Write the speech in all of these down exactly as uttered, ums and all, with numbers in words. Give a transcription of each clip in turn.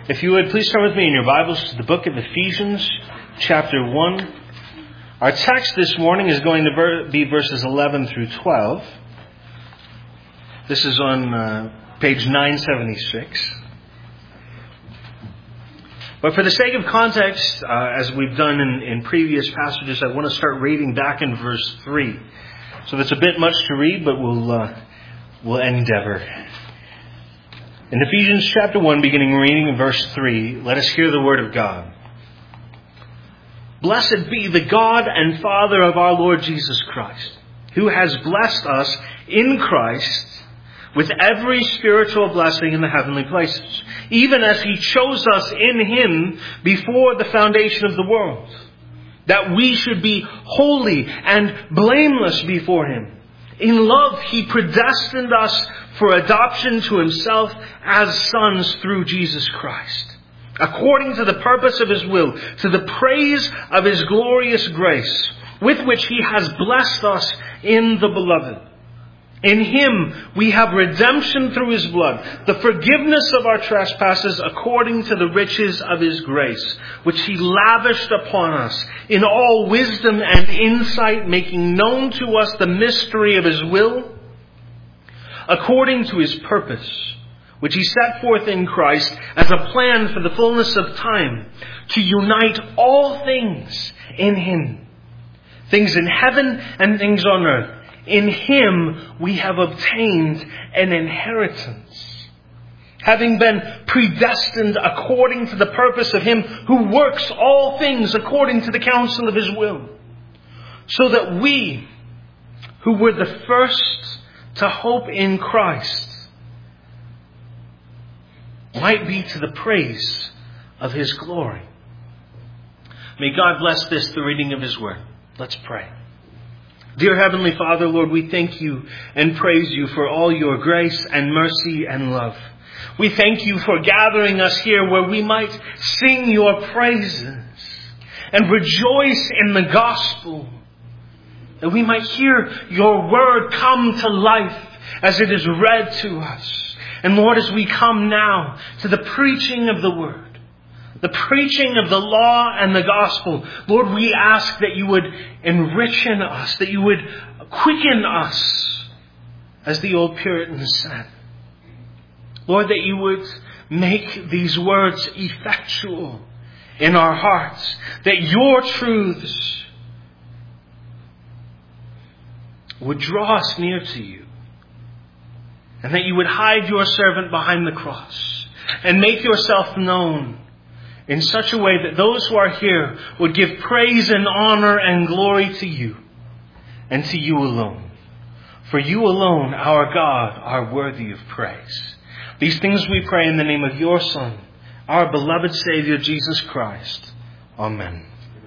If you would, please turn with me in your Bibles to the book of Ephesians, chapter one. Our text this morning is going to be verses eleven through twelve. This is on uh, page nine seventy-six. But for the sake of context, uh, as we've done in, in previous passages, I want to start reading back in verse three. So that's a bit much to read, but we'll, uh, we'll endeavor. In Ephesians chapter one, beginning reading in verse three, let us hear the word of God. Blessed be the God and Father of our Lord Jesus Christ, who has blessed us in Christ with every spiritual blessing in the heavenly places, even as He chose us in Him before the foundation of the world, that we should be holy and blameless before Him. In love, He predestined us for adoption to Himself as sons through Jesus Christ, according to the purpose of His will, to the praise of His glorious grace, with which He has blessed us in the Beloved. In Him we have redemption through His blood, the forgiveness of our trespasses according to the riches of His grace, which He lavished upon us in all wisdom and insight, making known to us the mystery of His will, according to His purpose, which He set forth in Christ as a plan for the fullness of time, to unite all things in Him, things in heaven and things on earth. In Him we have obtained an inheritance, having been predestined according to the purpose of Him who works all things according to the counsel of His will, so that we, who were the first to hope in Christ, might be to the praise of His glory. May God bless this, the reading of His word. Let's pray. Dear Heavenly Father, Lord, we thank You and praise You for all Your grace and mercy and love. We thank You for gathering us here where we might sing Your praises and rejoice in the gospel, that we might hear Your word come to life as it is read to us. And Lord, as we come now to the preaching of the word, the preaching of the law and the gospel, Lord, we ask that You would enrich in us, that You would quicken us, as the old Puritans said. Lord, that You would make these words effectual in our hearts, that Your truths would draw us near to You, and that You would hide Your servant behind the cross and make Yourself known in such a way that those who are here would give praise and honor and glory to You and to You alone. For You alone, our God, are worthy of praise. These things we pray in the name of Your Son, our beloved Savior, Jesus Christ. Amen.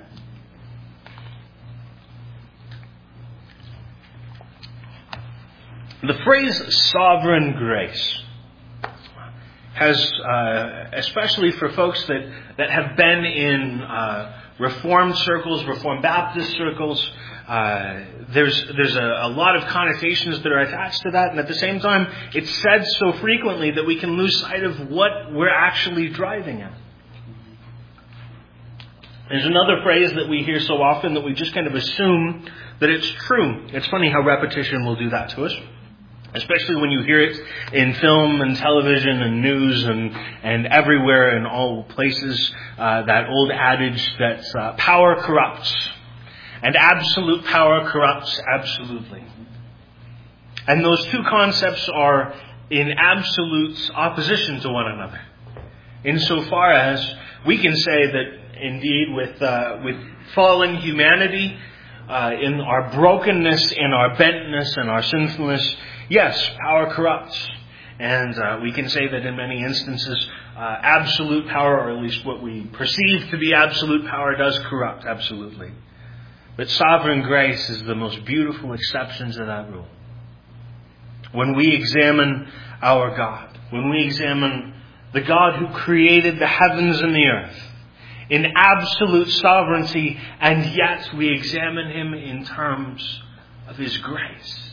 The phrase sovereign grace has, uh, especially for folks that, that have been in uh, Reformed circles, Reformed Baptist circles, uh, there's there's a, a lot of connotations that are attached to that, and at the same time, it's said so frequently that we can lose sight of what we're actually driving at. There's another phrase that we hear so often that we just kind of assume that it's true. It's funny how repetition will do that to us, especially when you hear it in film and television and news and, and everywhere in all places. Uh, that old adage that uh, power corrupts, and absolute power corrupts absolutely. And those two concepts are in absolute opposition to one another, insofar as we can say that indeed with uh, with fallen humanity, uh, in our brokenness, in our bentness, and our sinfulness, yes, power corrupts. And uh, we can say that in many instances, uh, absolute power, or at least what we perceive to be absolute power, does corrupt, absolutely. But sovereign grace is the most beautiful exception to that rule. When we examine our God, when we examine the God who created the heavens and the earth in absolute sovereignty, and yet we examine Him in terms of His grace,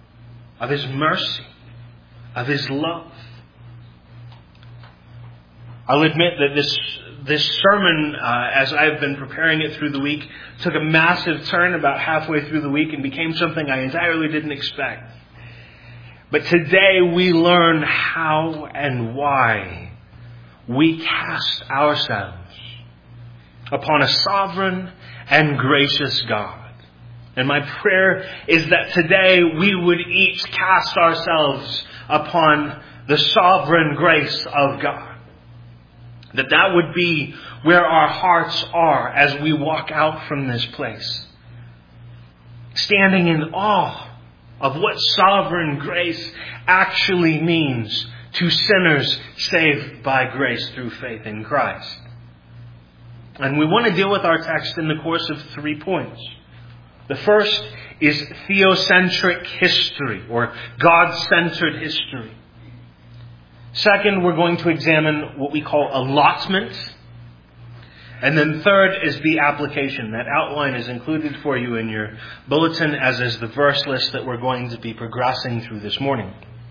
of His mercy, of His love, I'll admit that this this sermon, uh, as I've been preparing it through the week, took a massive turn about halfway through the week and became something I entirely didn't expect. But today we learn how and why we cast ourselves upon a sovereign and gracious God. And my prayer is that today we would each cast ourselves upon the sovereign grace of God. That that would be where our hearts are as we walk out from this place. Standing in awe of what sovereign grace actually means to sinners saved by grace through faith in Christ. And we want to deal with our text in the course of three points. The first is theocentric history, or God-centered history. Second, we're going to examine what we call allotment. And then third is the application. That outline is included for you in your bulletin, as is the verse list that we're going to be progressing through this morning.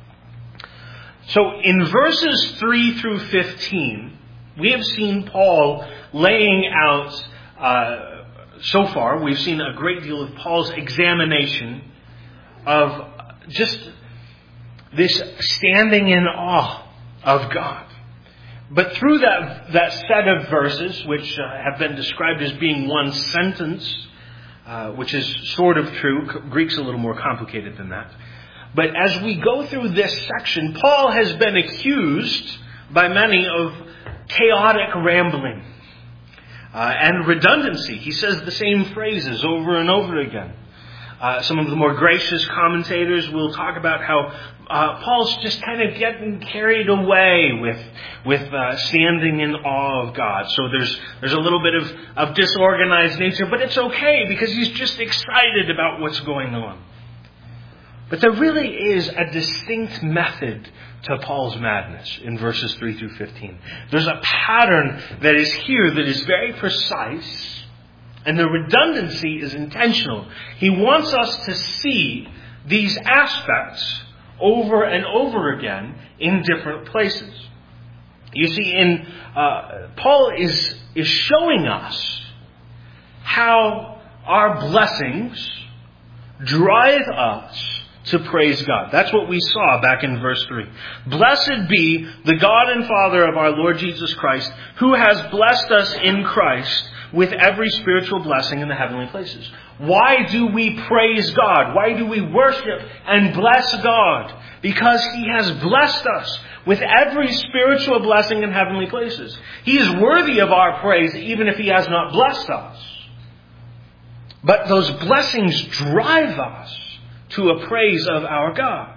So in verses three through fifteen, we have seen Paul laying out, uh, so far, we've seen a great deal of Paul's examination of just this standing in awe of God. But through that, that set of verses, which uh, have been described as being one sentence, uh, which is sort of true, Greek's a little more complicated than that. But as we go through this section, Paul has been accused by many of chaotic rambling uh, and redundancy. He says the same phrases over and over again. Uh, some of the more gracious commentators will talk about how uh, Paul's just kind of getting carried away with with uh, standing in awe of God. So there's there's a little bit of, of disorganized nature, but it's okay because he's just excited about what's going on. But there really is a distinct method to Paul's madness in verses three through fifteen. There's a pattern that is here that is very precise, and the redundancy is intentional. He wants us to see these aspects over and over again in different places. You see, in uh, Paul is is showing us how our blessings drive us to praise God. That's what we saw back in verse three. Blessed be the God and Father of our Lord Jesus Christ, who has blessed us in Christ with every spiritual blessing in the heavenly places. Why do we praise God? Why do we worship and bless God? Because He has blessed us with every spiritual blessing in heavenly places. He is worthy of our praise even if He has not blessed us. But those blessings drive us to a praise of our God.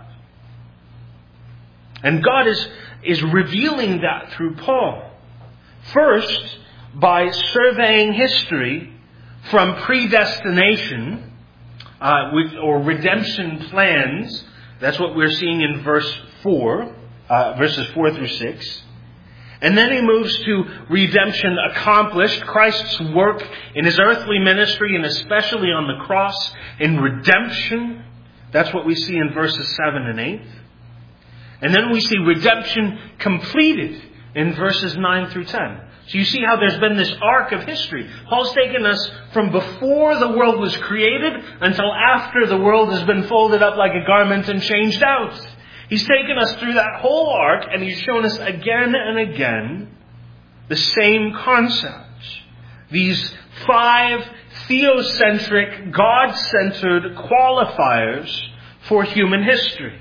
And God is, is revealing that through Paul. First, by surveying history from predestination uh, with, or redemption plans. That's what we're seeing in verse four, uh, verses four through six. And then he moves to redemption accomplished, Christ's work in His earthly ministry, and especially on the cross in redemption. That's what we see in verses seven and eight. And then we see redemption completed in verses nine through ten. So you see how there's been this arc of history. Paul's taken us from before the world was created until after the world has been folded up like a garment and changed out. He's taken us through that whole arc, and he's shown us again and again the same concepts. These five theocentric, God-centered qualifiers for human history.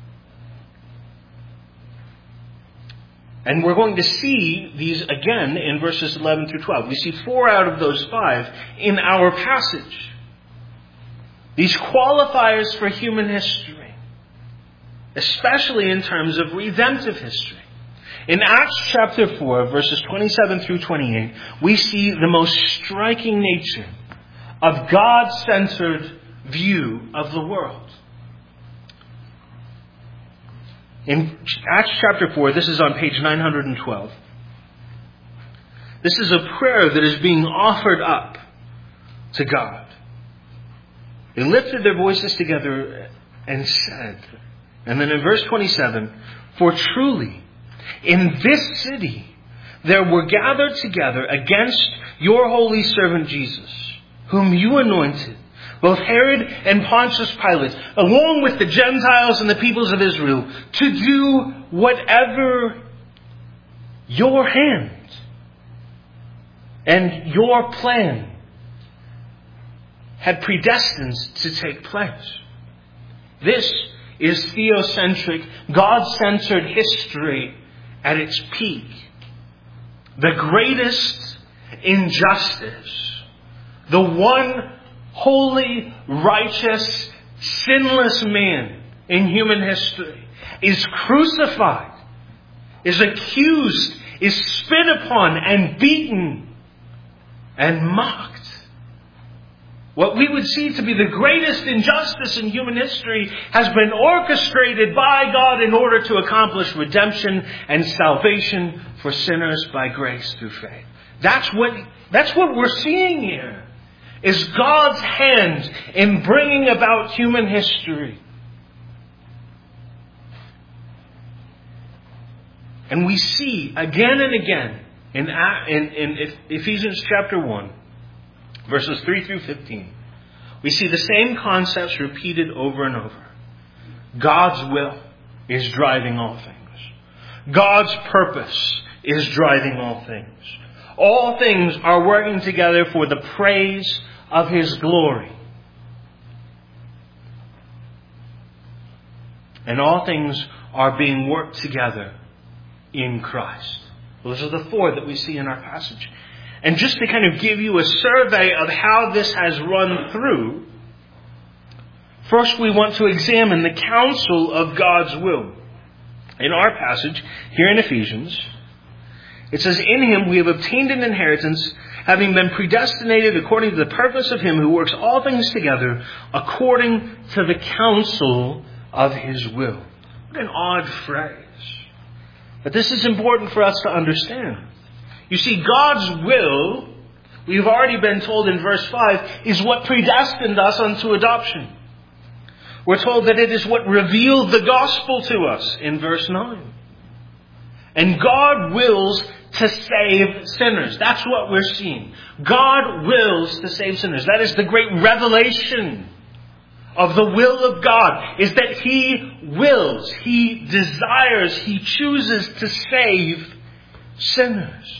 And we're going to see these again in verses eleven through twelve. We see four out of those five in our passage. These qualifiers for human history, especially in terms of redemptive history. In Acts chapter four, verses twenty-seven through twenty-eight, we see the most striking nature of God-centered view of the world. In Acts chapter four, this is on page nine hundred twelve. This is a prayer that is being offered up to God. They lifted their voices together and said, and then in verse twenty-seven, for truly in this city there were gathered together against your holy servant Jesus, whom you anointed, both Herod and Pontius Pilate, along with the Gentiles and the peoples of Israel, to do whatever your hand and your plan had predestined to take place. This is theocentric, God-centered history at its peak. The greatest injustice, the one holy, righteous, sinless man in human history is crucified, is accused, is spit upon and beaten and mocked. What we would see to be the greatest injustice in human history has been orchestrated by God in order to accomplish redemption and salvation for sinners by grace through faith. That's what, that's what we're seeing here, is God's hand in bringing about human history. And we see again and again in, in, in Ephesians chapter one, verses three through fifteen, we see the same concepts repeated over and over. God's will is driving all things. God's purpose is driving all things. All things are working together for the praise of His glory. And all things are being worked together in Christ. Those are the four that we see in our passage. And just to kind of give you a survey of how this has run through, first we want to examine the counsel of God's will. In our passage, here in Ephesians, it says, "In Him we have obtained an inheritance, having been predestinated according to the purpose of Him who works all things together according to the counsel of His will." What an odd phrase. But this is important for us to understand. You see, God's will, we've already been told in verse five, is what predestined us unto adoption. We're told that it is what revealed the gospel to us in verse nine. And God wills to save sinners. That's what we're seeing. God wills to save sinners. That is the great revelation of the will of God, is that He wills, He desires, He chooses to save sinners.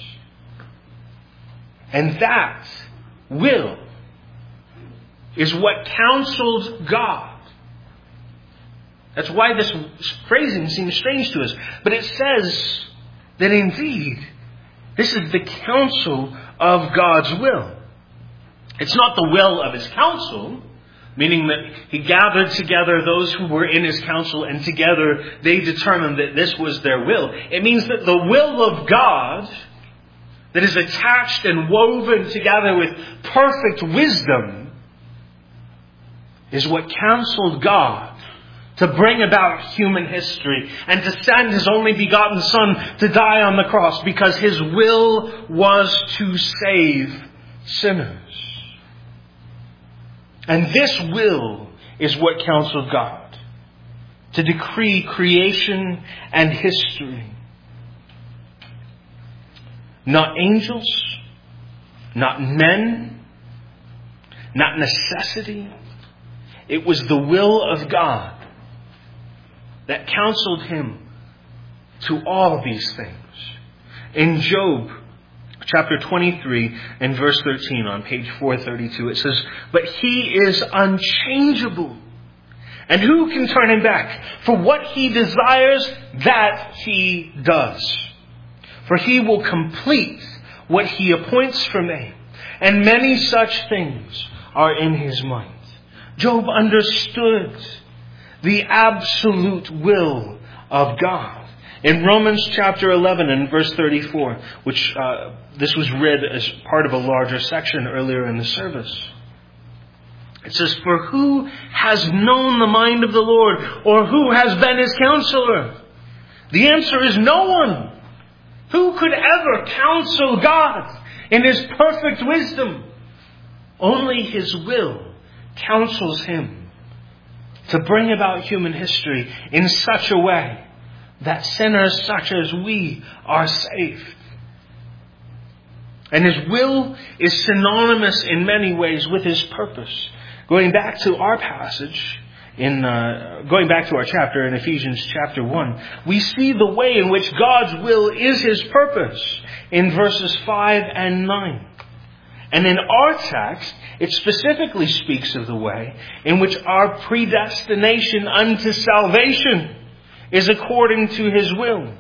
And that will is what counseled God. That's why this phrasing seems strange to us. But it says that indeed, this is the counsel of God's will. It's not the will of His counsel, meaning that He gathered together those who were in His counsel and together they determined that this was their will. It means that the will of God, that is attached and woven together with perfect wisdom, is what counseled God to bring about human history and to send His only begotten Son to die on the cross, because His will was to save sinners. And this will is what counseled God to decree creation and history. Not angels, not men, not necessity. It was the will of God that counseled Him to all these things. In Job chapter twenty-three and verse thirteen on page four thirty-two, it says, "But He is unchangeable, and who can turn Him back? For what He desires, that He does. For He will complete what He appoints for me, and many such things are in His mind." Job understood the absolute will of God. In Romans chapter eleven and verse thirty-four, which uh, this was read as part of a larger section earlier in the service, it says, "For who has known the mind of the Lord, or who has been His counselor?" The answer is no one. Who could ever counsel God in His perfect wisdom? Only His will counsels Him to bring about human history in such a way that sinners such as we are saved. And His will is synonymous in many ways with His purpose. Going back to our passage, in uh, going back to our chapter in Ephesians chapter one, we see the way in which God's will is His purpose in verses five and nine. And in our text, it specifically speaks of the way in which our predestination unto salvation is according to His will.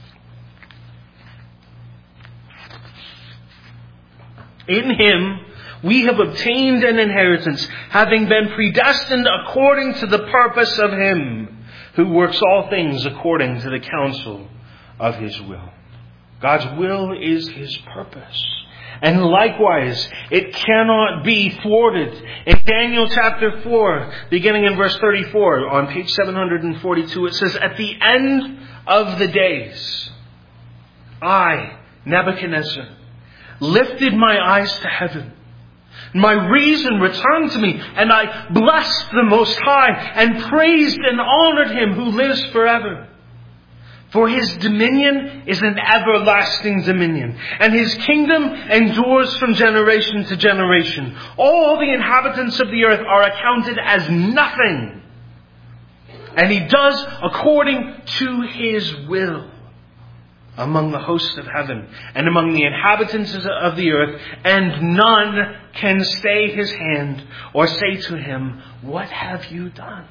In Him, we have obtained an inheritance, having been predestined according to the purpose of Him who works all things according to the counsel of His will. God's will is His purpose. And likewise, it cannot be thwarted. In Daniel chapter four, beginning in verse thirty-four, on page seven forty-two, it says, "At the end of the days, I, Nebuchadnezzar, lifted my eyes to heaven. My reason returned to me, and I blessed the Most High, and praised and honored Him who lives forever. For His dominion is an everlasting dominion, and His kingdom endures from generation to generation. All the inhabitants of the earth are accounted as nothing, and He does according to His will among the hosts of heaven and among the inhabitants of the earth, and none can stay His hand or say to Him, 'What have you done?'"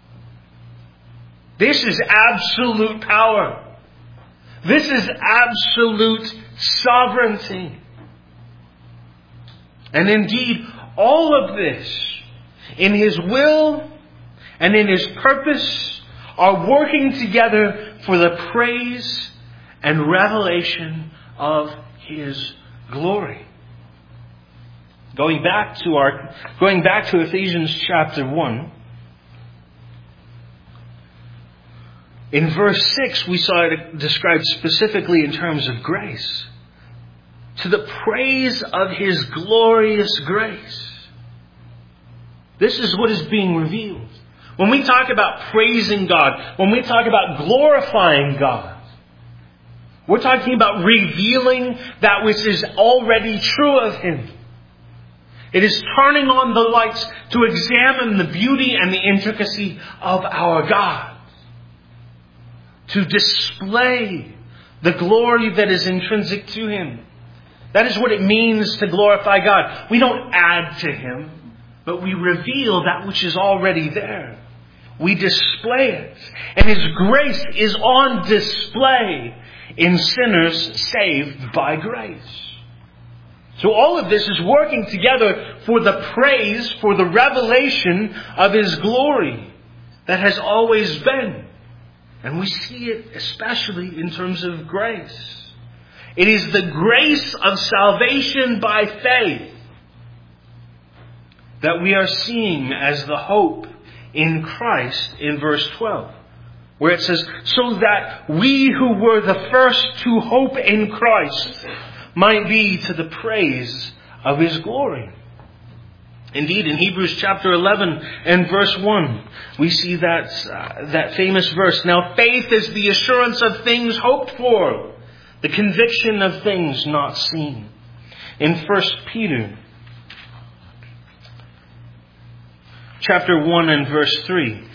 This is absolute power. This is absolute sovereignty. And indeed, all of this, in His will and in His purpose, are working together for the praise and revelation of His glory. Going back to our, going back to Ephesians chapter one, in verse six, we saw it described specifically in terms of grace. To the praise of His glorious grace. This is what is being revealed. When we talk about praising God, when we talk about glorifying God, we're talking about revealing that which is already true of Him. It is turning on the lights to examine the beauty and the intricacy of our God. To display the glory that is intrinsic to Him. That is what it means to glorify God. We don't add to Him, but we reveal that which is already there. We display it. And His grace is on display in sinners saved by grace. So all of this is working together for the praise, for the revelation of His glory that has always been. And we see it especially in terms of grace. It is the grace of salvation by faith that we are seeing as the hope in Christ in verse twelve. Where it says, "So that we who were the first to hope in Christ might be to the praise of His glory." Indeed, in Hebrews chapter eleven and verse one, we see that, uh, that famous verse, "Now faith is the assurance of things hoped for, the conviction of things not seen." In First Peter chapter one and verse three,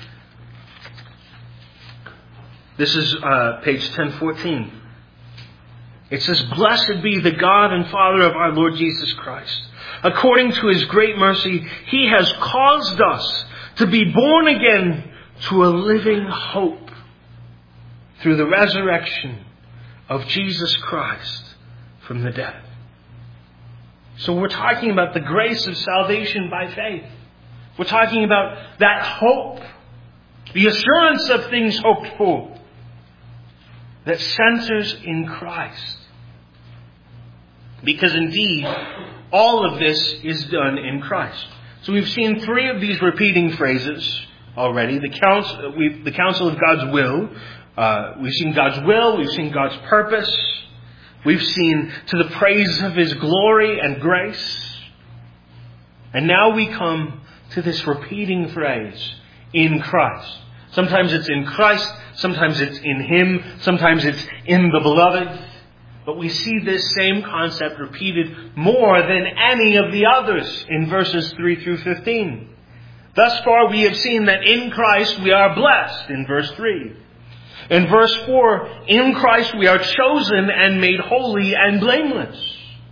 this is uh, page ten fourteen. It says, "Blessed be the God and Father of our Lord Jesus Christ. According to His great mercy, He has caused us to be born again to a living hope through the resurrection of Jesus Christ from the dead." So we're talking about the grace of salvation by faith. We're talking about that hope, the assurance of things hoped for, that centers in Christ. Because indeed, all of this is done in Christ. So we've seen three of these repeating phrases already. The counsel, we've, the counsel of God's will. Uh, we've seen God's will. We've seen God's purpose. We've seen to the praise of His glory and grace. And now we come to this repeating phrase, in Christ. Sometimes it's in Christ. Sometimes it's in Him. Sometimes it's in the Beloved. But we see this same concept repeated more than any of the others in verses three through fifteen. Thus far we have seen that in Christ we are blessed in verse three. In verse four, in Christ we are chosen and made holy and blameless.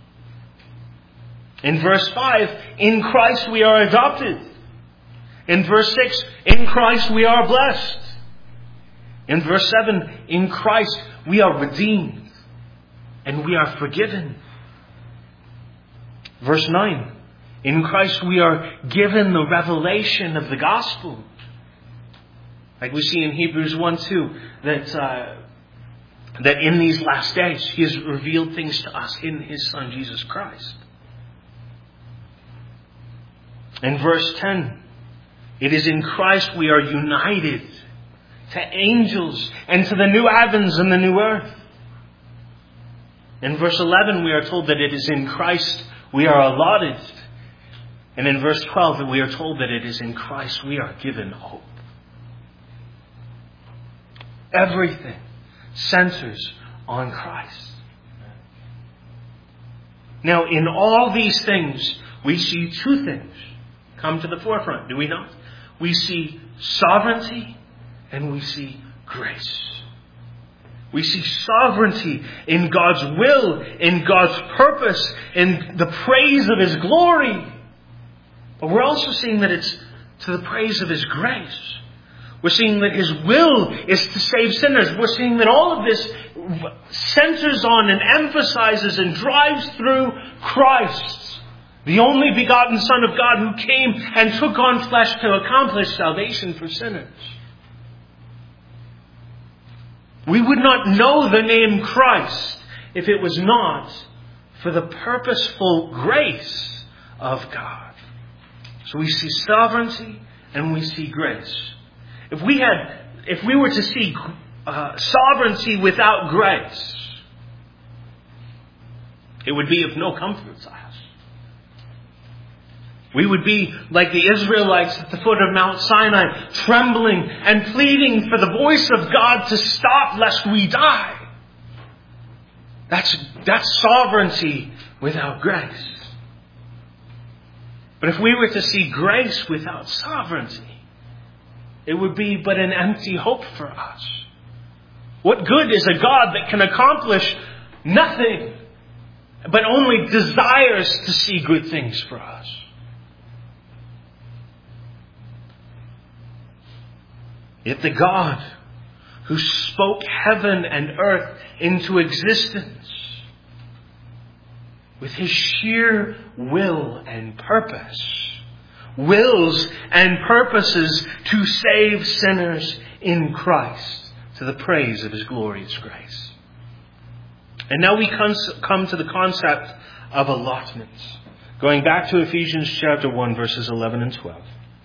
In verse five, in Christ we are adopted. In verse six, in Christ we are blessed. In verse seven, in Christ we are redeemed and we are forgiven. Verse nine, in Christ we are given the revelation of the gospel. Like we see in Hebrews one two, that, uh, that in these last days He has revealed things to us in His Son Jesus Christ. In verse ten, it is in Christ we are united to angels and to the new heavens and the new earth. In verse eleven, we are told that it is in Christ we are allotted. And in verse twelve, we are told that it is in Christ we are given hope. Everything centers on Christ. Now, in all these things, we see two things come to the forefront, do we not? We see sovereignty and we see grace. We see sovereignty in God's will, in God's purpose, in the praise of His glory. But we're also seeing that it's to the praise of His grace. We're seeing that His will is to save sinners. We're seeing that all of this centers on and emphasizes and drives through Christ, the only begotten Son of God who came and took on flesh to accomplish salvation for sinners. We would not know the name Christ if it was not for the purposeful grace of God. So we see sovereignty and we see grace. If we had, if we were to see uh, sovereignty without grace, it would be of no comfort to us. We would be like the Israelites at the foot of Mount Sinai, trembling and pleading for the voice of God to stop lest we die. That's, that's sovereignty without grace. But if we were to see grace without sovereignty, it would be but an empty hope for us. What good is a God that can accomplish nothing, but only desires to see good things for us? Yet the God who spoke heaven and earth into existence with His sheer will and purpose, wills and purposes to save sinners in Christ to the praise of His glorious grace. And now we come to the concept of allotments. Going back to Ephesians chapter one, verses eleven and twelve.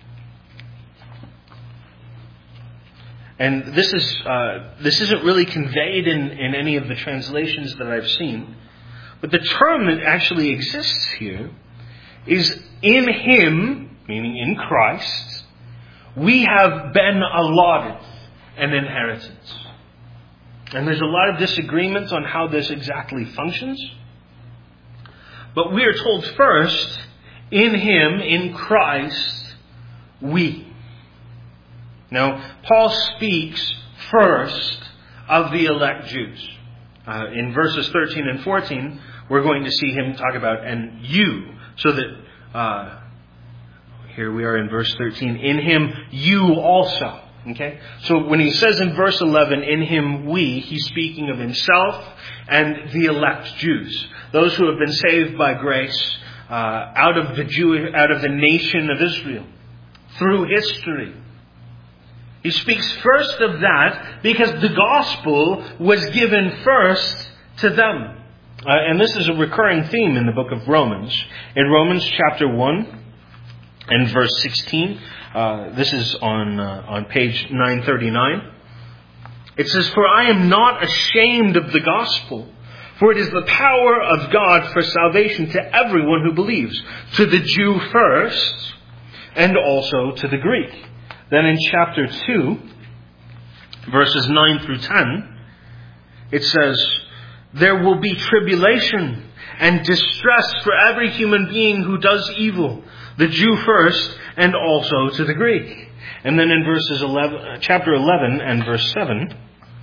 And this is uh, this isn't really conveyed in, in any of the translations that I've seen. But the term that actually exists here is in Him, meaning in Christ, we have been allotted an inheritance. And there's a lot of disagreement on how this exactly functions. But we are told first, in Him, in Christ, we. Now, Paul speaks first of the elect Jews. Uh, in verses thirteen and fourteen, we're going to see him talk about, and you, so that, uh, here we are in verse thirteen, in Him you also. Okay? So when he says in verse eleven, in Him we, he's speaking of himself and the elect Jews. Those who have been saved by grace uh, out of the Jew, out of the nation of Israel, through history. He speaks first of that because the gospel was given first to them. Uh, and this is a recurring theme in the book of Romans. In Romans chapter one and verse sixteen, uh, this is on uh, on page nine thirty-nine. It says, "For I am not ashamed of the gospel, for it is the power of God for salvation to everyone who believes, to the Jew first, and also to the Greek." Then in chapter two, verses nine through ten, it says, there will be tribulation and distress for every human being who does evil, the Jew first, and also to the Greek. And then in verses eleven, chapter eleven and verse seven,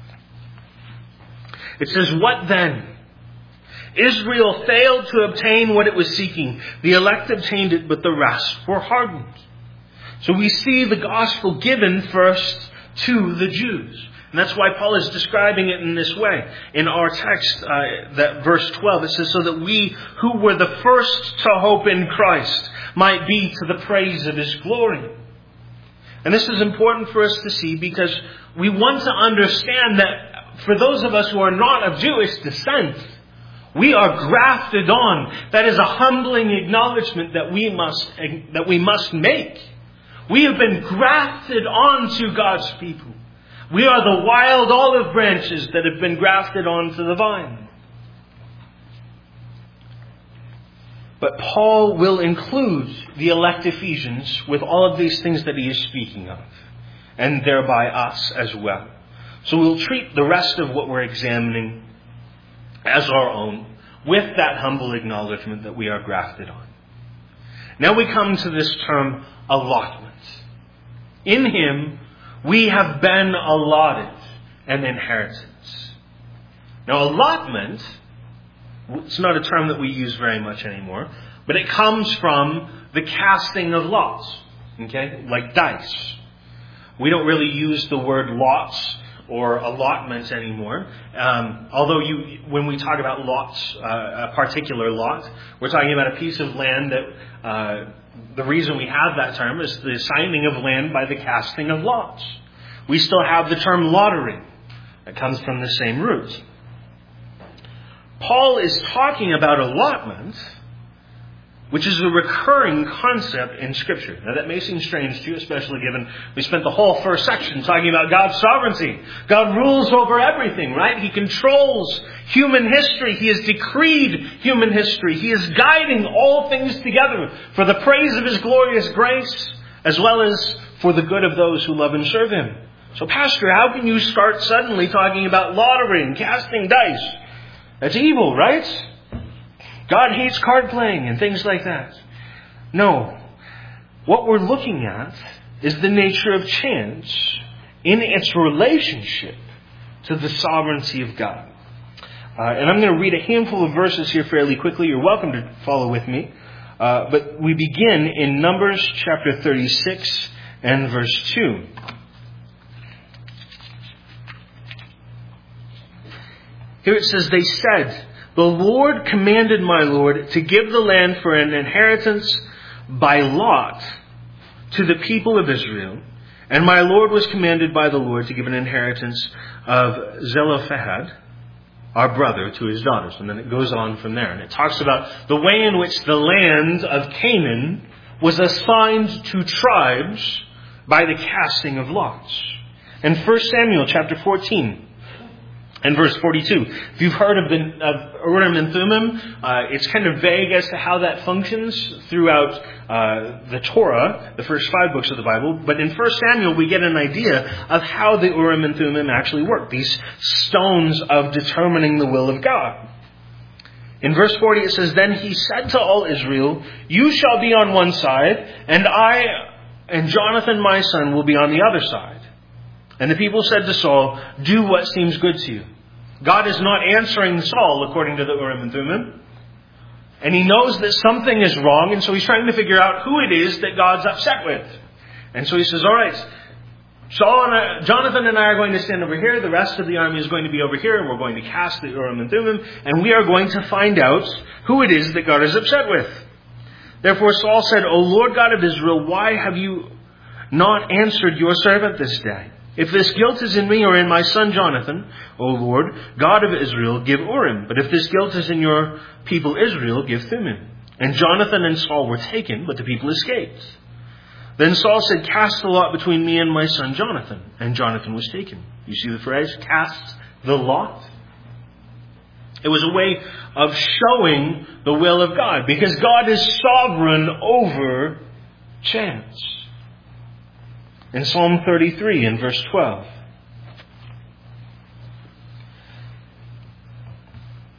it says, "What then? Israel failed to obtain what it was seeking. The elect obtained it, but the rest were hardened." So we see the gospel given first to the Jews. And that's why Paul is describing it in this way. In our text, uh, that verse twelve, it says, "So that we who were the first to hope in Christ might be to the praise of His glory." And this is important for us to see because we want to understand that for those of us who are not of Jewish descent, we are grafted on. That is a humbling acknowledgement that we must, that we must make. We have been grafted onto God's people. We are the wild olive branches that have been grafted onto the vine. But Paul will include the elect Ephesians with all of these things that he is speaking of, and thereby us as well. So we'll treat the rest of what we're examining as our own, with that humble acknowledgement that we are grafted on. Now we come to this term, allotment. In Him, we have been allotted an inheritance. Now, allotment, it's not a term that we use very much anymore, but it comes from the casting of lots, okay, like dice. We don't really use the word lots or allotments anymore. Um, although you, when we talk about lots, uh, a particular lot, we're talking about a piece of land that uh, the reason we have that term is the assigning of land by the casting of lots. We still have the term lottery. That comes from the same root. Paul is talking about allotment, which is a recurring concept in Scripture. Now that may seem strange to you, especially given we spent the whole first section talking about God's sovereignty. God rules over everything, right? He controls human history. He has decreed human history. He is guiding all things together for the praise of His glorious grace, as well as for the good of those who love and serve Him. So, Pastor, how can you start suddenly talking about lottery and casting dice? That's evil, right? God hates card playing and things like that. No. What we're looking at is the nature of chance in its relationship to the sovereignty of God. Uh, and I'm going to read a handful of verses here fairly quickly. You're welcome to follow with me. Uh, but we begin in Numbers chapter thirty-six and verse two. Here it says, "They said, 'The Lord commanded my Lord to give the land for an inheritance by lot to the people of Israel. And my Lord was commanded by the Lord to give an inheritance of Zelophehad, our brother, to his daughters.'" And then it goes on from there. And it talks about the way in which the land of Canaan was assigned to tribes by the casting of lots. In First Samuel chapter fourteen, and verse forty-two, if you've heard of the of Urim and Thummim, uh, it's kind of vague as to how that functions throughout uh, the Torah, the first five books of the Bible. But in First Samuel, we get an idea of how the Urim and Thummim actually work. These stones of determining the will of God. In verse forty, it says, "Then he said to all Israel, 'You shall be on one side, and I and Jonathan my son will be on the other side.' And the people said to Saul, 'Do what seems good to you.'" God is not answering Saul according to the Urim and Thummim. And he knows that something is wrong, and so he's trying to figure out who it is that God's upset with. And so he says, "All right, Saul and I, Jonathan and I are going to stand over here. The rest of the army is going to be over here, and we're going to cast the Urim and Thummim, and we are going to find out who it is that God is upset with." Therefore Saul said, "O Lord God of Israel, why have you not answered your servant this day? If this guilt is in me or in my son Jonathan, O Lord, God of Israel, give Urim. But if this guilt is in your people Israel, give Thummim." And Jonathan and Saul were taken, but the people escaped. Then Saul said, "Cast the lot between me and my son Jonathan." And Jonathan was taken. You see the phrase, cast the lot? It was a way of showing the will of God, because God is sovereign over chance. In Psalm thirty-three, in verse twelve,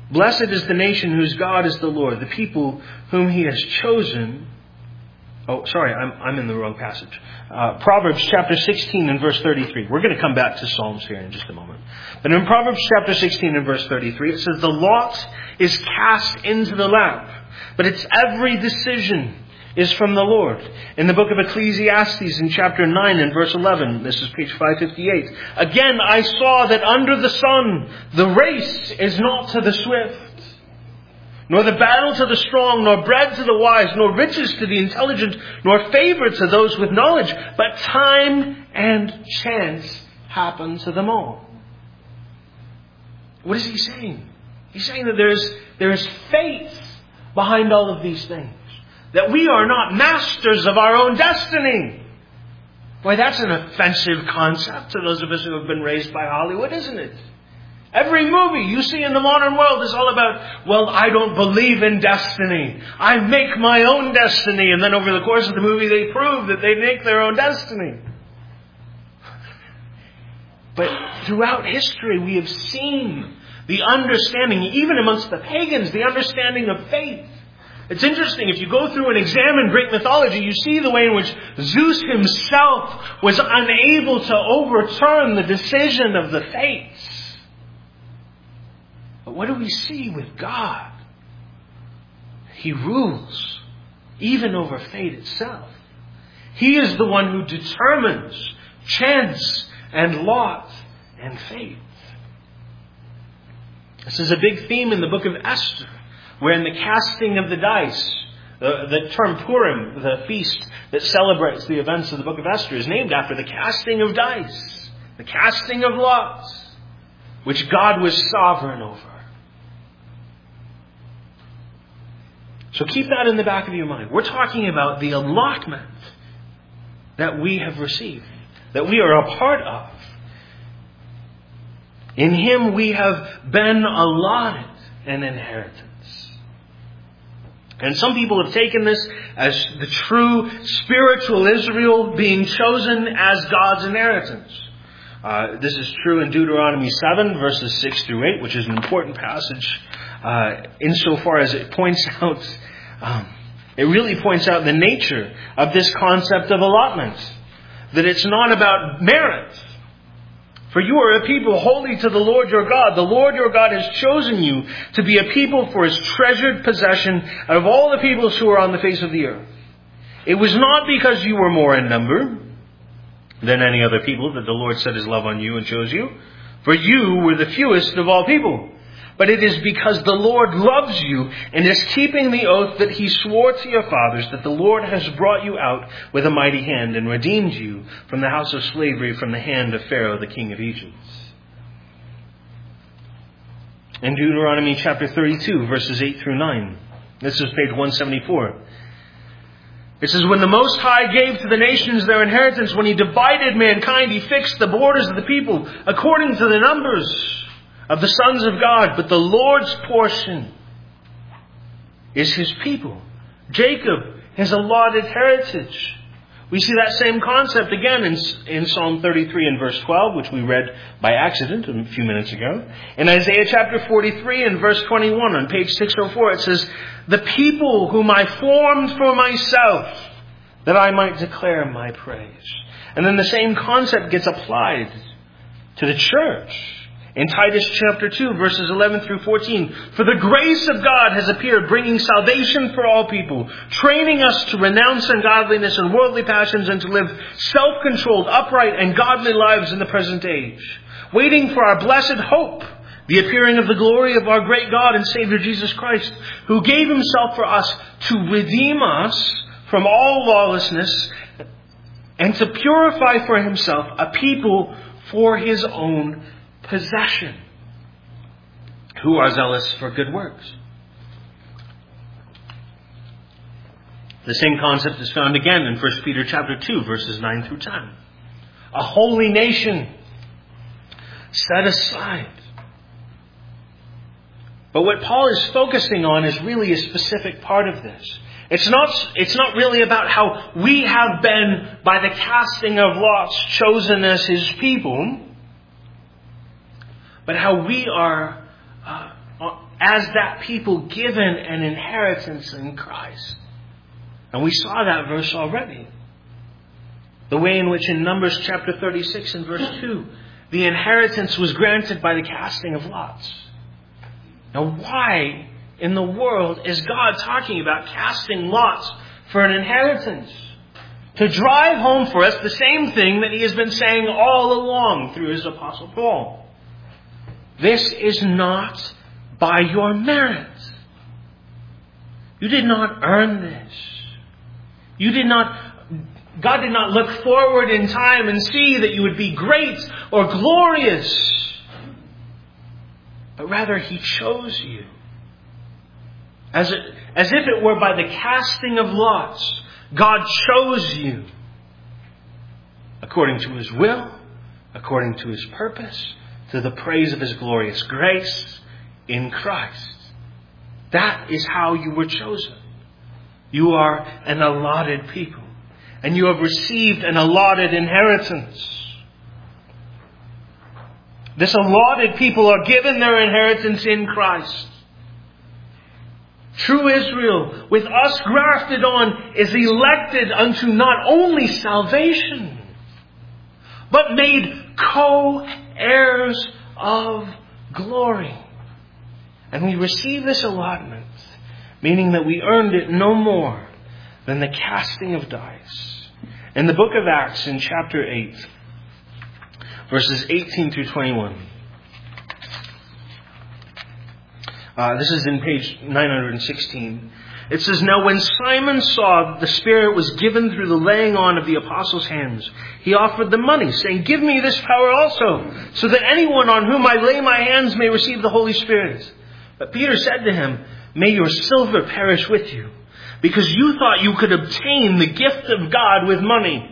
Blessed is the nation whose God is the Lord, the people whom he has chosen. Oh, sorry, I'm, I'm in the wrong passage. Uh, Proverbs chapter sixteen and verse thirty-three. We're going to come back to Psalms here in just a moment. But in Proverbs chapter sixteen and verse thirty-three, it says, the lot is cast into the lap, but its every decision is from the Lord. In the book of Ecclesiastes in chapter nine and verse eleven, this is page five fifty-eight. Again, I saw that under the sun, the race is not to the swift, nor the battle to the strong, nor bread to the wise, nor riches to the intelligent, nor favor to those with knowledge, but time and chance happen to them all. What is he saying? He's saying that there's, there's fate behind all of these things. That we are not masters of our own destiny. Boy, that's an offensive concept to those of us who have been raised by Hollywood, isn't it? Every movie you see in the modern world is all about, well, I don't believe in destiny. I make my own destiny. And then over the course of the movie, they prove that they make their own destiny. But throughout history, we have seen the understanding, even amongst the pagans, the understanding of faith. It's interesting, if you go through and examine Greek mythology, you see the way in which Zeus himself was unable to overturn the decision of the fates. But what do we see with God? He rules, even over fate itself. He is the one who determines chance and lot and fate. This is a big theme in the book of Esther, where in the casting of the dice, the, the term Purim, the feast that celebrates the events of the book of Esther, is named after the casting of dice, the casting of lots, which God was sovereign over. So keep that in the back of your mind. We're talking about the allotment that we have received, that we are a part of. In Him we have been allotted an inheritance. And some people have taken this as the true spiritual Israel being chosen as God's inheritance. Uh, this is true in Deuteronomy seven, verses six through eight, which is an important passage uh, insofar as it points out, um, it really points out the nature of this concept of allotment. That it's not about merit. For you are a people holy to the Lord your God. The Lord your God has chosen you to be a people for His treasured possession out of all the peoples who are on the face of the earth. It was not because you were more in number than any other people that the Lord set His love on you and chose you. For you were the fewest of all people. But it is because the Lord loves you and is keeping the oath that He swore to your fathers, that the Lord has brought you out with a mighty hand and redeemed you from the house of slavery, from the hand of Pharaoh, the king of Egypt. In Deuteronomy chapter thirty-two, verses eight through nine. This is page one seventy-four. It says, when the Most High gave to the nations their inheritance, when He divided mankind, He fixed the borders of the people according to the numbers of the sons of God. But the Lord's portion is His people. Jacob, His allotted heritage. We see that same concept again in, in Psalm thirty-three and verse twelve, which we read by accident a few minutes ago. In Isaiah chapter forty-three and verse twenty-one on page six oh four, it says, the people whom I formed for myself, that I might declare my praise. And then the same concept gets applied to the church. In Titus chapter two, verses eleven through fourteen, for the grace of God has appeared, bringing salvation for all people, training us to renounce ungodliness and worldly passions and to live self-controlled, upright, and godly lives in the present age, waiting for our blessed hope, the appearing of the glory of our great God and Savior Jesus Christ, who gave Himself for us to redeem us from all lawlessness and to purify for Himself a people for His own possession, who are zealous for good works. The same concept is found again in First Peter chapter two, verses nine through ten. A holy nation set aside. But what Paul is focusing on is really a specific part of this. It's not, it's not really about how we have been, by the casting of lots, chosen as His people, but how we are uh, as that people given an inheritance in Christ. And we saw that verse already. The way in which in Numbers chapter thirty-six and verse two, the inheritance was granted by the casting of lots. Now why in the world is God talking about casting lots for an inheritance? To drive home for us the same thing that he has been saying all along through his Apostle Paul. This is not by your merit. You did not earn this. You did not, God did not look forward in time and see that you would be great or glorious. But rather he chose you. As, it, as if it were by the casting of lots, God chose you. According to his will, according to his purpose, to the praise of his glorious grace in Christ. That is how you were chosen. You are an allotted people. And you have received an allotted inheritance. This allotted people are given their inheritance in Christ. True Israel, with us grafted on, is elected unto not only salvation, but made co-heirs of glory. And we receive this allotment, meaning that we earned it no more than the casting of dice. In the book of Acts, in chapter eight, verses eighteen through twenty-one. Uh, this is in page nine hundred sixteen. It says, "Now when Simon saw that the Spirit was given through the laying on of the apostles' hands, he offered them money, saying, 'Give me this power also, so that anyone on whom I lay my hands may receive the Holy Spirit.' But Peter said to him, 'May your silver perish with you, because you thought you could obtain the gift of God with money.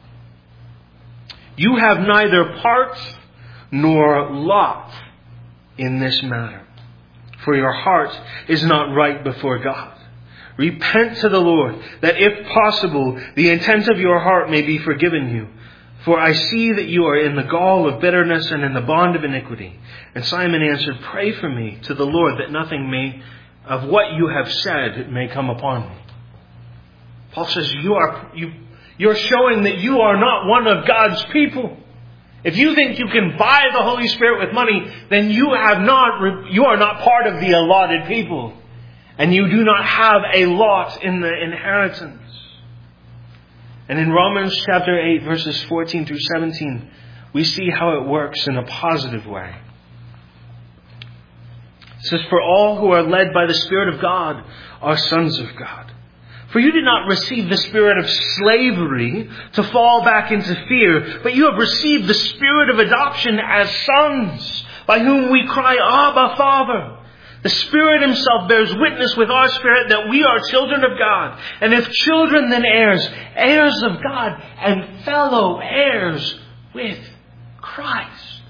You have neither part nor lot in this matter. For your heart is not right before God. Repent to the Lord, that if possible, the intent of your heart may be forgiven you. For I see that you are in the gall of bitterness and in the bond of iniquity.' And Simon answered, 'Pray for me to the Lord, that nothing may of what you have said may come upon me.'" Paul says, you are, you, you're showing that you are not one of God's people. If you think you can buy the Holy Spirit with money, then you have not, you are not part of the allotted people. And you do not have a lot in the inheritance. And in Romans chapter eight, verses fourteen through seventeen, we see how it works in a positive way. It says, "For all who are led by the Spirit of God are sons of God. For you did not receive the spirit of slavery to fall back into fear, but you have received the spirit of adoption as sons, by whom we cry, 'Abba, Father.' The Spirit himself bears witness with our spirit that we are children of God. And if children, then heirs, heirs of God, and fellow heirs with Christ."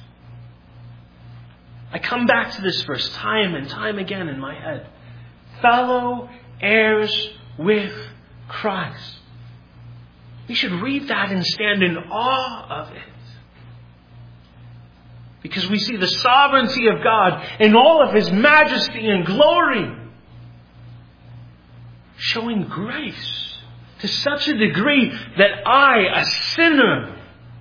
I come back to this verse time and time again in my head. Fellow heirs with Christ. We should read that and stand in awe of it. Because we see the sovereignty of God in all of his majesty and glory, showing grace to such a degree that I, a sinner,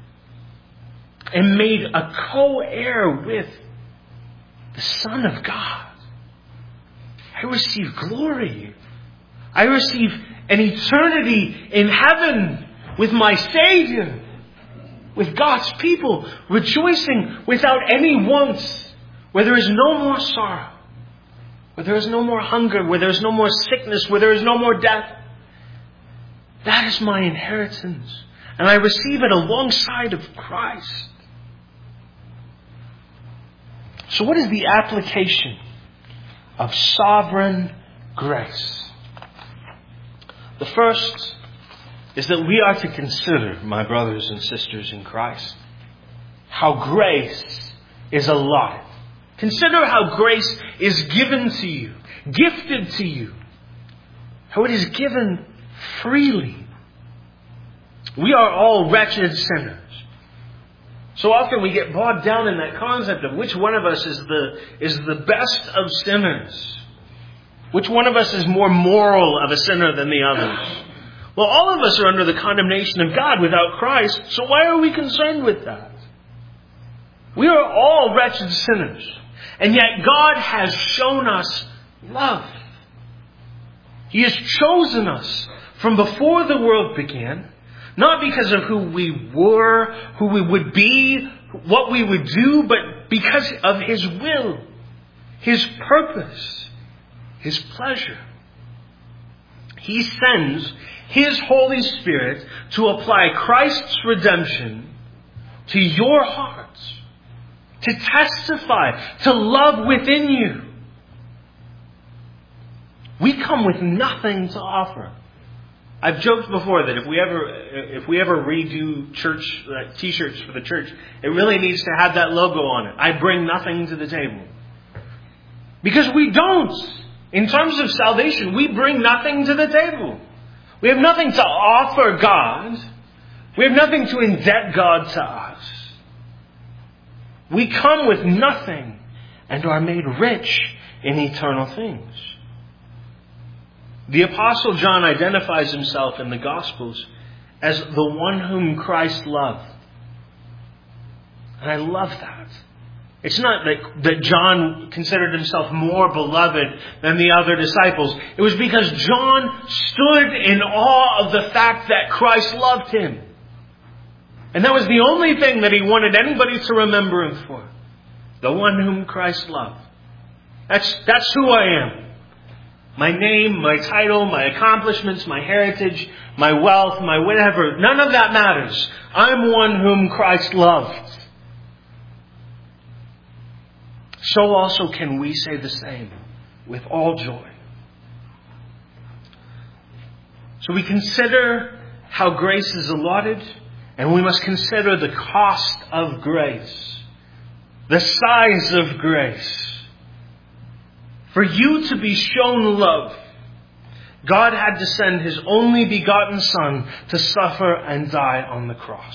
am made a co-heir with the Son of God. I receive glory. I receive an eternity in heaven with my Savior, with God's people, rejoicing without any wants, where there is no more sorrow, where there is no more hunger, where there is no more sickness, where there is no more death. That is my inheritance, and I receive it alongside of Christ. So what is the application of sovereign grace? The first is that we are to consider, my brothers and sisters in Christ, how grace is allotted. Consider how grace is given to you, gifted to you, how it is given freely. We are all wretched sinners. So often we get bogged down in that concept of which one of us is the, is the best of sinners. Which one of us is more moral of a sinner than the others? Well, all of us are under the condemnation of God without Christ, so why are we concerned with that? We are all wretched sinners. And yet God has shown us love. He has chosen us from before the world began, not because of who we were, who we would be, what we would do, but because of His will, His purpose, His pleasure. He sends His Holy Spirit to apply Christ's redemption to your hearts, to testify, to love within you. We come with nothing to offer. I've joked before that if we ever if we ever redo church uh, T-shirts for the church, it really needs to have that logo on it. I bring nothing to the table. Because we don't. In terms of salvation, we bring nothing to the table. We have nothing to offer God. We have nothing to indebt God to us. We come with nothing and are made rich in eternal things. The Apostle John identifies himself in the Gospels as the one whom Christ loved. And I love that. It's not that, that John considered himself more beloved than the other disciples. It was because John stood in awe of the fact that Christ loved him. And that was the only thing that he wanted anybody to remember him for. The one whom Christ loved. That's, that's who I am. My name, my title, my accomplishments, my heritage, my wealth, my whatever. None of that matters. I'm one whom Christ loved. So also can we say the same with all joy. So we consider how grace is allotted, and we must consider the cost of grace, the size of grace. For you to be shown love, God had to send His only begotten Son to suffer and die on the cross.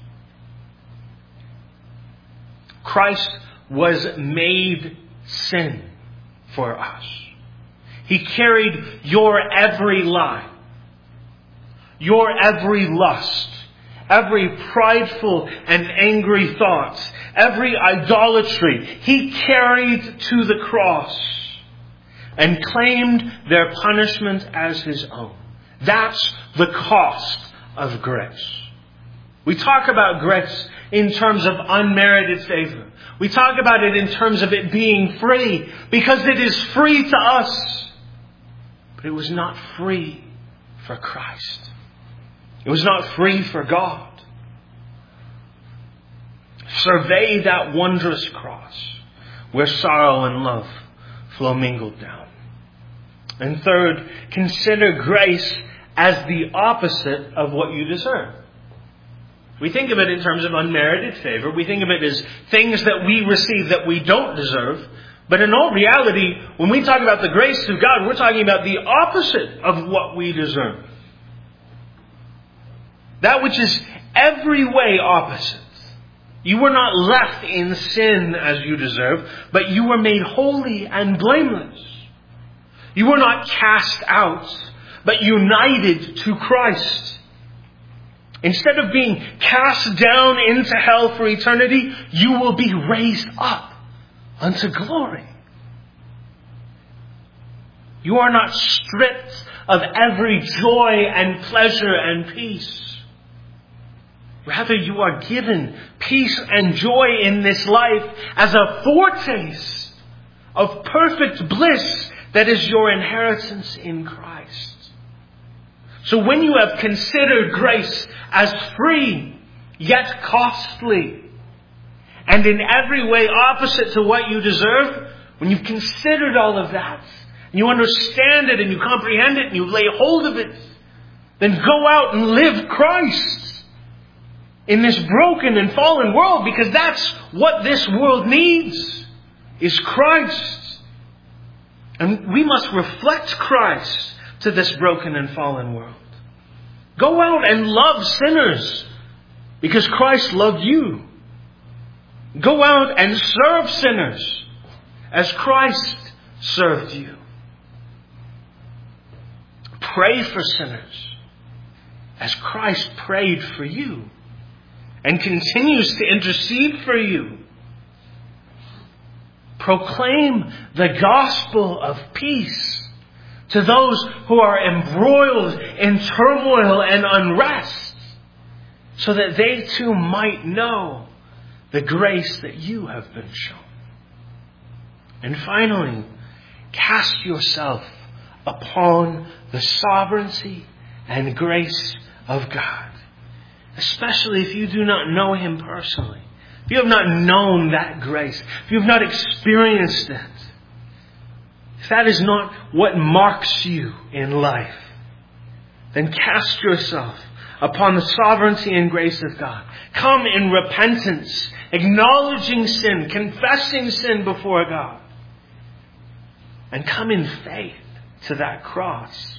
Christ was made sin for us. He carried your every lie, your every lust, every prideful and angry thought, every idolatry. He carried to the cross and claimed their punishment as His own. That's the cost of grace. We talk about grace in terms of unmerited favor. We talk about it in terms of it being free, because it is free to us. But it was not free for Christ. It was not free for God. Survey that wondrous cross where sorrow and love flow mingled down. And third, consider grace as the opposite of what you deserve. We think of it in terms of unmerited favor. We think of it as things that we receive that we don't deserve. But in all reality, when we talk about the grace of God, we're talking about the opposite of what we deserve. That which is every way opposite. You were not left in sin as you deserve, but you were made holy and blameless. You were not cast out, but united to Christ. Instead of being cast down into hell for eternity, you will be raised up unto glory. You are not stripped of every joy and pleasure and peace. Rather, you are given peace and joy in this life as a foretaste of perfect bliss that is your inheritance in Christ. So when you have considered grace as free, yet costly, and in every way opposite to what you deserve, when you've considered all of that, and you understand it and you comprehend it and you lay hold of it, then go out and live Christ in this broken and fallen world, because that's what this world needs, is Christ. And we must reflect Christ to this broken and fallen world. Go out and love sinners because Christ loved you. Go out and serve sinners as Christ served you. Pray for sinners as Christ prayed for you and continues to intercede for you. Proclaim the gospel of peace to those who are embroiled in turmoil and unrest, so that they too might know the grace that you have been shown. And finally, cast yourself upon the sovereignty and grace of God, especially if you do not know Him personally. If you have not known that grace, if you have not experienced it, if that is not what marks you in life, then cast yourself upon the sovereignty and grace of God. Come in repentance, acknowledging sin, confessing sin before God, and come in faith to that cross.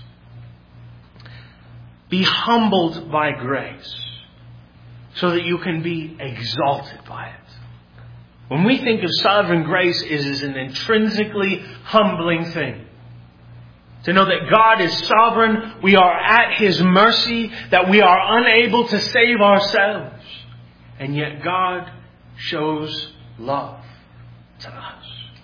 Be humbled by grace so that you can be exalted by it. When we think of sovereign grace, it is an intrinsically humbling thing. To know that God is sovereign, we are at His mercy, that we are unable to save ourselves. And yet God shows love to us.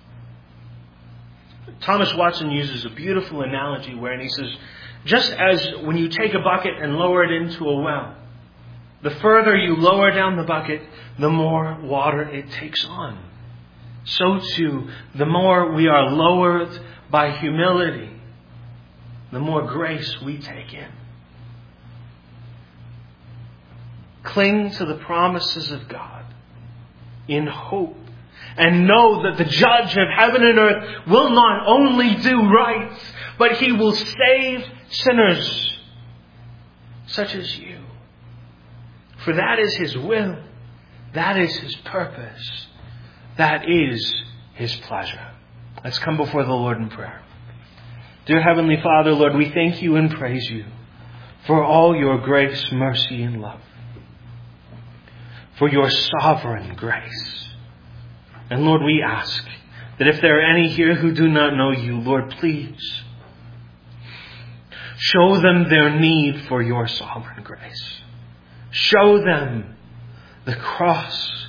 Thomas Watson uses a beautiful analogy wherein he says, just as when you take a bucket and lower it into a well, the further you lower down the bucket, the more water it takes on. So too, the more we are lowered by humility, the more grace we take in. Cling to the promises of God in hope, and know that the Judge of heaven and earth will not only do right, but He will save sinners such as you. For that is His will. That is His purpose. That is His pleasure. Let's come before the Lord in prayer. Dear Heavenly Father, Lord, we thank You and praise You for all Your grace, mercy, and love. For Your sovereign grace. And Lord, we ask that if there are any here who do not know You, Lord, please show them their need for Your sovereign grace. Show them the cross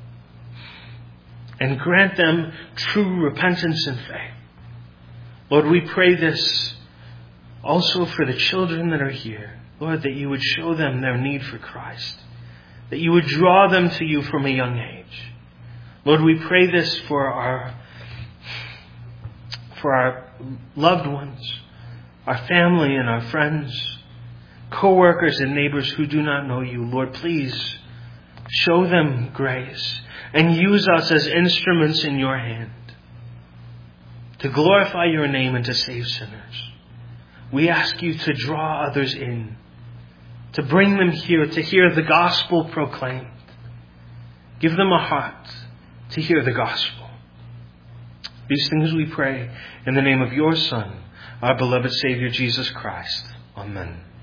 and grant them true repentance and faith. Lord, we pray this also for the children that are here. Lord, that You would show them their need for Christ. That You would draw them to You from a young age. Lord, we pray this for our, for our loved ones, our family and our friends, co-workers and neighbors who do not know You. Lord, please show them grace and use us as instruments in Your hand to glorify Your name and to save sinners. We ask You to draw others in, to bring them here, to hear the gospel proclaimed. Give them a heart to hear the gospel. These things we pray in the name of Your Son, our beloved Savior, Jesus Christ. Amen.